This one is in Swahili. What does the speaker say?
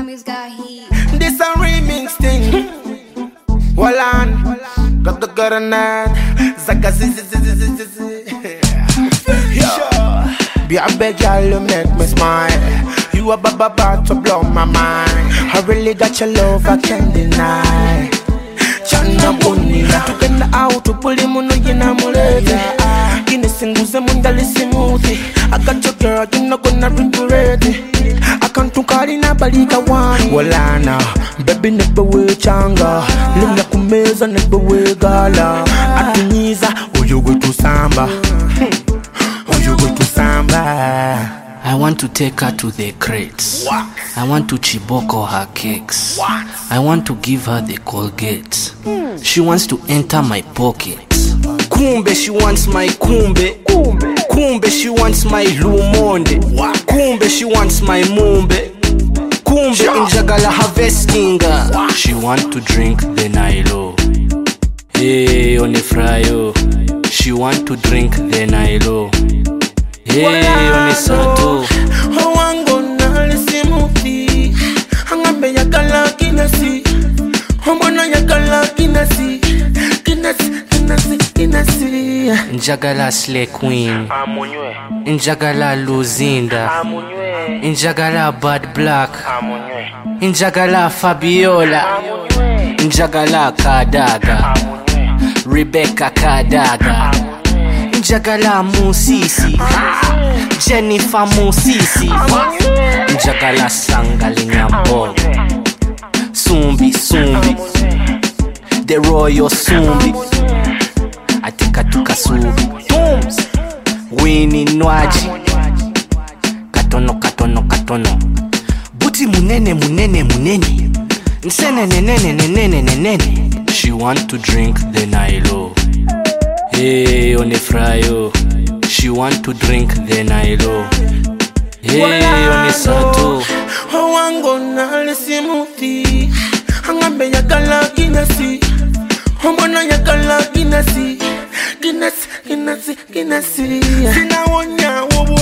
homies got heat. This a remix thing. Walan, got the garanan. Zaka Be a big girl, you make me smile. You a baba to blow my mind. I really got your love, I can't deny. Chana buni, tukenda out to pull him on yina muleti. Kinesinguze mundali simuthi. I got your girl, you not gonna regret it. I can't to call in a balika one. Walana, baby never way changa. Lina kumeza never way gala. Atuniza, oh you go to samba. Oh you go to samba. I want to take her to the crates. What? I want to chiboko her cakes. What? I want to give her the Colgate. She wants to enter my pocket. Kumbe, she wants my kumbe. Kumbe, she wants my lumonde. Kumbe, she wants my mumbe. Kumbe, injagala harvestinga. She want to drink the Nilo. Hey, on the fryo. She want to drink the Nilo. Hey, on the sato. Hawango na lisimuti. Hangambe yakala kinasi. Homona yakala kinasi. Kinasi. Njagala Slay Queen. Njagala Luzinda. Njagala Bad Black. Njagala Fabiola. Njagala Kadaga. Rebecca Kadaga. Njagala Musisi. Jennifer Musisi. Njagala Sangali Nyambo. Sumbi. The Royal Sumbi. Atika tukasubi. Tooms. Winnie Nwaji. Katono. Buti munene. Nsenene. She want to drink the Nilo. Hey, on the fryo. She want to drink the Nilo. Hey, on the sato. Hawango na lisimuti. Hangambe yakala kinasi. Homona yakala kinasi. Sina wonya wobu